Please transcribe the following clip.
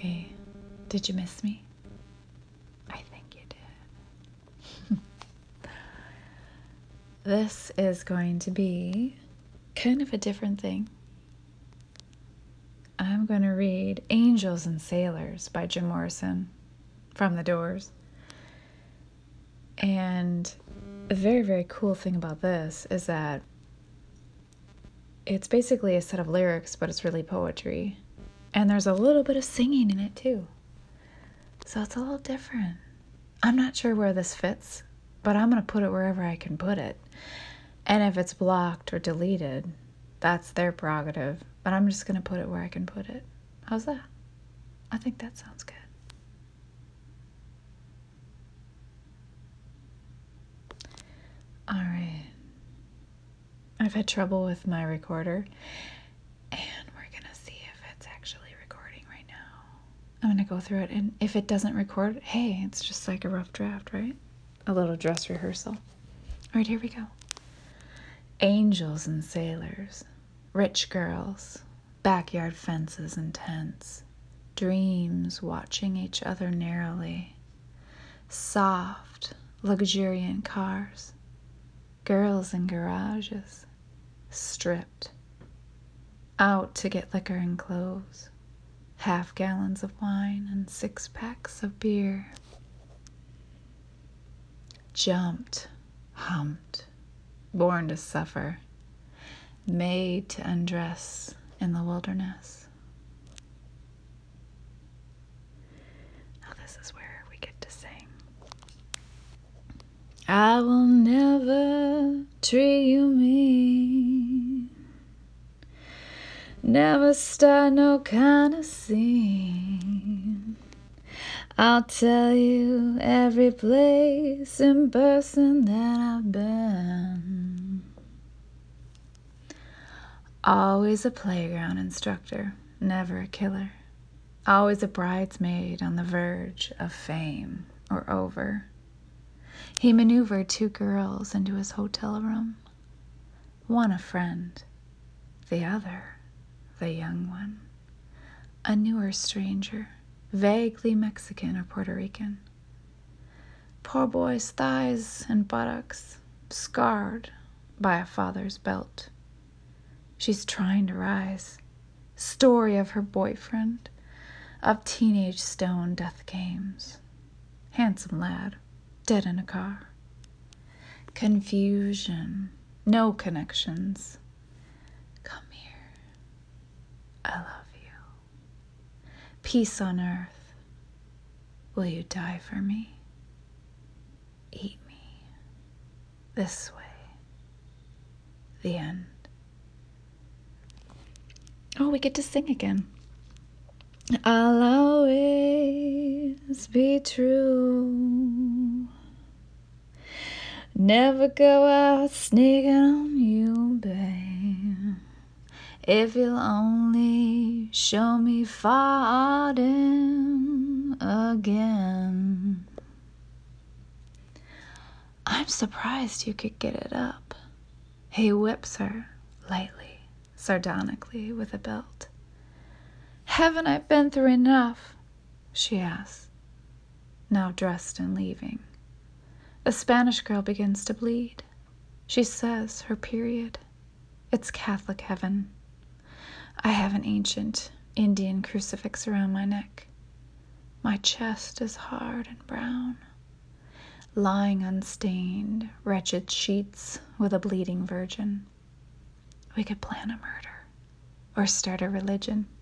Hey, did you miss me? I think you did. This is going to be kind of a different thing. I'm going to read Angels and Sailors by Jim Morrison from The Doors. And a very, very cool thing about this is that it's basically a set of lyrics, but it's really poetry. And there's a little bit of singing in it too. So it's a little different. I'm not sure where this fits, but I'm going to put it wherever I can put it. And if it's blocked or deleted, that's their prerogative. But I'm just going to put it where I can put it. How's that? I think that sounds good. All right. I've had trouble with my recorder, and we're going to see if it's actually recording right now. I'm going to go through it, and if it doesn't record, hey, it's just like a rough draft, right? A little dress rehearsal. All right, here we go. Angels and sailors, rich girls, backyard fences and tents, dreams watching each other narrowly, soft, luxuriant cars, girls in garages, stripped, out to get liquor and clothes, half-gallons of wine and 6-packs of beer. Jumped, humped, born to suffer, made to undress in the wilderness. Now this is where we get to sing. I will never treat you mean, never start no kind of scene. I'll tell you every place and person that I've been. Always a playground instructor, never a killer. Always a bridesmaid on the verge of fame or over. He maneuvered 2 girls into his hotel room. One a friend, the other the young one. A newer stranger, vaguely Mexican or Puerto Rican. Poor boy's thighs and buttocks scarred by a father's belt. She's trying to rise. Story of her boyfriend, of teenage stone death games. Handsome lad, dead in a car. Confusion, no connections. Come here. I love you. Peace on earth. Will you die for me? Eat me. This way. The end. Oh, we get to sing again. I'll always be true. Never go out sneaking on you, babe. If you'll only show me farting again. I'm surprised you could get it up. He whips her lightly, sardonically, with a belt. Haven't I been through enough? She asks, now dressed and leaving. The Spanish girl begins to bleed. She says her period. It's Catholic heaven. I have an ancient Indian crucifix around my neck. My chest is hard and brown. Lying unstained, wretched sheets with a bleeding virgin. We could plan a murder or start a religion.